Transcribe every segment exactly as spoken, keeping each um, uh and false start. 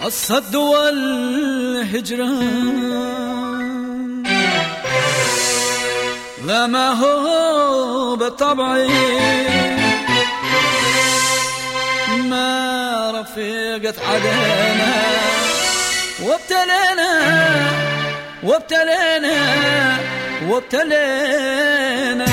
الصد والهجران لا ما هو بطبعي ما رفيقت عدنا وابتلينا وابتلينا وابتلينا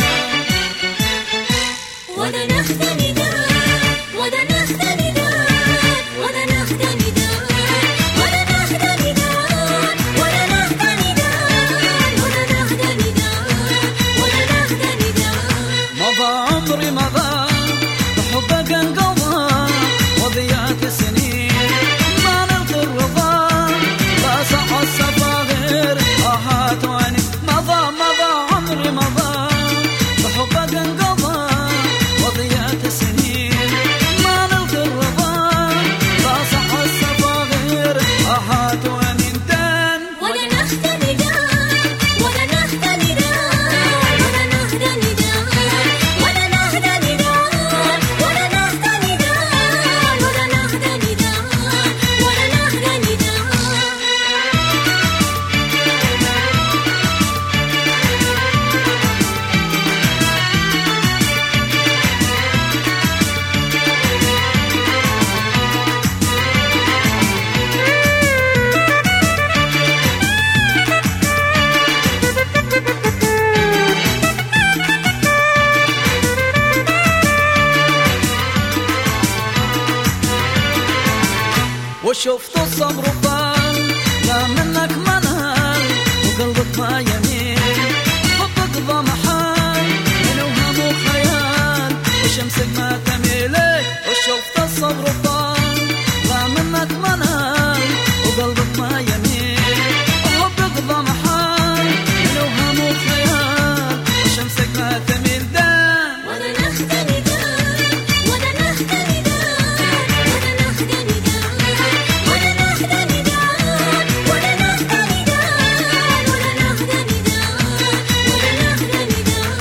ولا نختني دار ولا نختني دار ولا نختني دار ولا نختني دار ولا نختني دار ولا نختني دار ولا نختني دار مضى عمري مضى بحبك انقضى وضيعت سنين ما نلقى الرضا لا صح الصفا غير آهات وعيني مضى مضى عمري مضى بحبك انقضى وضيعت سنين ما نلقى الرضا لا صح الصفا غير آهات وعيني دان ولا نختني دار ولا نختني دار ولا نختني دار ولا نختني دار ولا نختني دار ولا نختني دار ولا نختني دار وشفت الصبر طال لا منك منال وقلبك ما يميل حبك ضمحان من وهم وخيال وشمسك ما تميل وشفت الصبر طال لا منك منال وقلبك ما يميل حبك ضمحان من وهم وخيال وشمسك ما تميل دان ولا نختني دار ولا نختني دار ولا نختني دار ولا نختني دار ولا نختني دار ولا نختني دار ولا نختني دار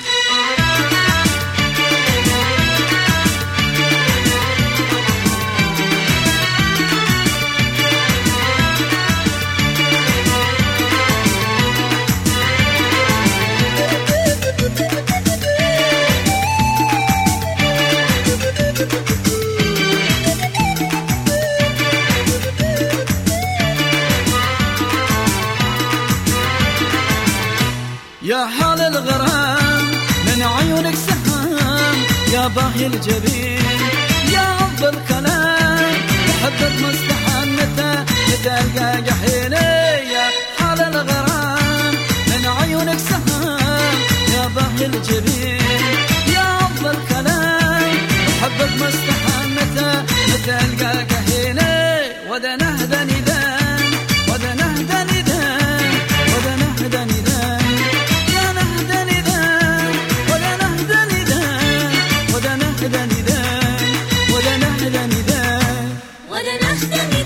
يا حال الغرام من عيونك سهام يا باهي الجبين يا أفضل كلام بحبك مستحان متى متى ألقى جحيني يا حال الغرام من عيونك سهام يا باهي الجبين يا أفضل كلام بحبك مستحان متى متى ألقى جحيني وذا نهدى ندان وذا نهدى ندان وذا نهدى ندان ولا نختني